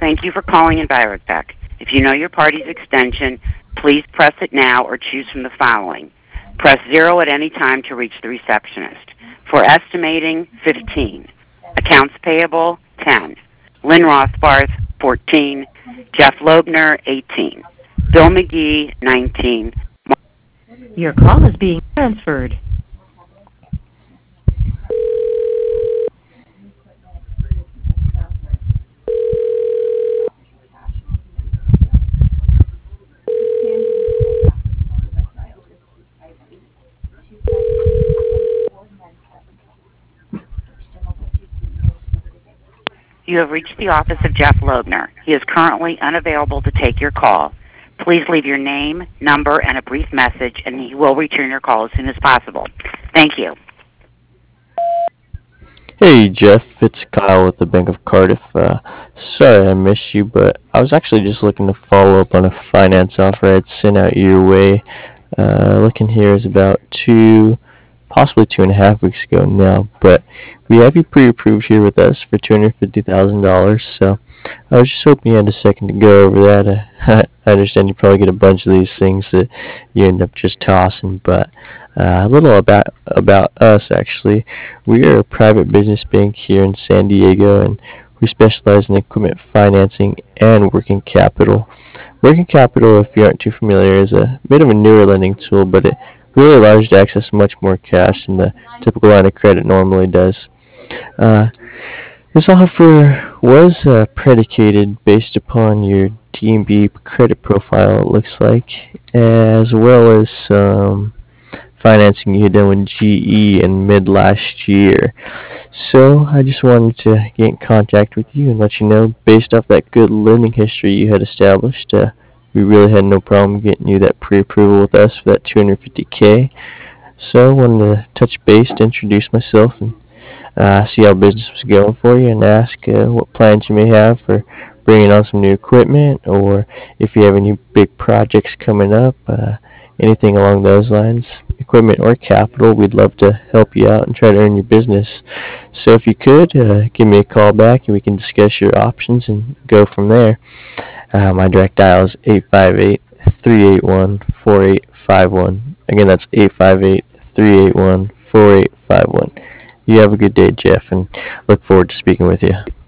Thank you for calling Envirotech. If you know your party's extension, please press it now or choose from the following. Press 0 at any time to reach the receptionist. For estimating, 15. Accounts payable, 10. Lynn Rothbarth, 14. Jeff Loebner, 18. Bill McGee, 19. Your call is being transferred. You have reached the office of Jeff Loebner. He is currently unavailable to take your call. Please leave your name, number, and a brief message, and he will return your call as soon as possible. Thank you. Hey Jeff, it's Kyle with the Bank of Cardiff. Sorry I missed you, but I was actually just looking to follow up on a finance offer I'd sent out your way. Looking here is about possibly 2.5 weeks ago now, but we have you pre-approved here with us for $250,000. So I was just hoping you had a second to go over that. I understand you probably get a bunch of these things that you end up just tossing, but a little about us actually. We are a private business bank here in San Diego, and we specialize in equipment financing and working capital. Working capital, if you aren't too familiar, is a bit of a newer lending tool, but it really allows you to access much more cash than the typical line of credit normally does. Uh, this offer was predicated based upon your D&B credit profile, it looks like, as well as some financing you had done with GE in mid last year. So I just wanted to get in contact with you and let you know, based off that good lending history you had established, we really had no problem getting you that pre-approval with us for that 250K. So I wanted to touch base to introduce myself and see how business was going for you, and ask what plans you may have for bringing on some new equipment, or if you have any big projects coming up, anything along those lines, equipment or capital. We'd love to help you out and try to earn your business. So if you could, give me a call back and we can discuss your options and go from there. My direct dial is 858-381-4851. Again, that's 858-381-4851. You have a good day, Jeff, and look forward to speaking with you.